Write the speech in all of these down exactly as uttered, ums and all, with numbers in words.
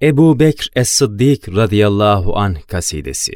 Ebu Bekr Es-Sıddık radıyallahu anh kasidesi.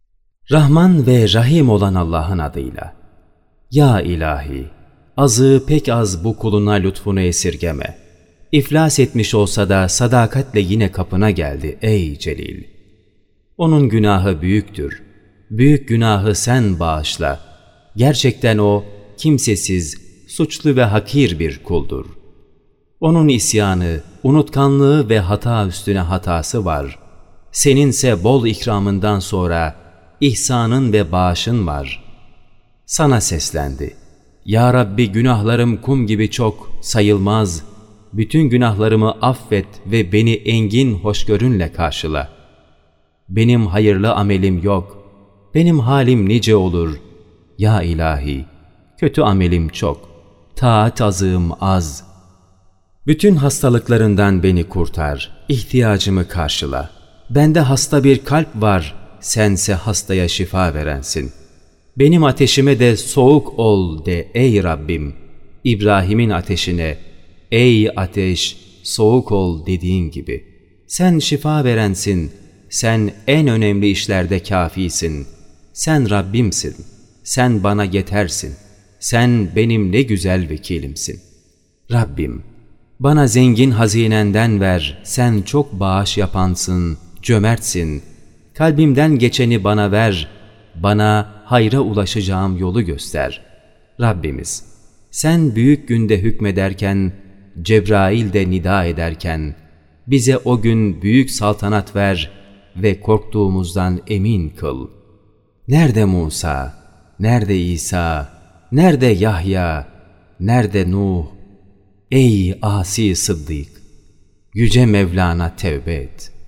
Rahman ve Rahim olan Allah'ın adıyla. Ya ilahi, azı pek az bu kuluna lütfunu esirgeme. İflas etmiş olsa da sadakatle yine kapına geldi ey Celil. Onun günahı büyüktür. Büyük günahı sen bağışla. Gerçekten o kimsesiz, suçlu ve hakir bir kuldur. Onun isyanı, unutkanlığı ve hata üstüne hatası var. Seninse bol ikramından sonra ihsanın ve bağışın var. Sana seslendi. Ya Rabbi, günahlarım kum gibi çok, sayılmaz. Bütün günahlarımı affet ve beni engin hoşgörünle karşıla. Benim hayırlı amelim yok. Benim halim nice olur. Ya ilahi, kötü amelim çok. Taat azığım az. Bütün hastalıklarından beni kurtar. İhtiyacımı karşıla. Bende hasta bir kalp var. Sense hastaya şifa verensin. Benim ateşime de soğuk ol de ey Rabbim. İbrahim'in ateşine, ey ateş soğuk ol dediğin gibi. Sen şifa verensin. Sen en önemli işlerde kafisin. Sen Rabbimsin. Sen bana yetersin. Sen benim ne güzel vekilimsin. Rabbim, bana zengin hazinenden ver. Sen çok bağış yapansın, cömertsin. Kalbimden geçeni bana ver. Bana hayra ulaşacağım yolu göster. Rabbimiz, sen büyük günde hükmederken, Cebrail de nida ederken, bize o gün büyük saltanat ver ve korktuğumuzdan emin kıl. Nerede Musa? Nerede İsa? Nerede Yahya? Nerede Nuh? Ey asi Sıddık! Yüce Mevlana tevbe et.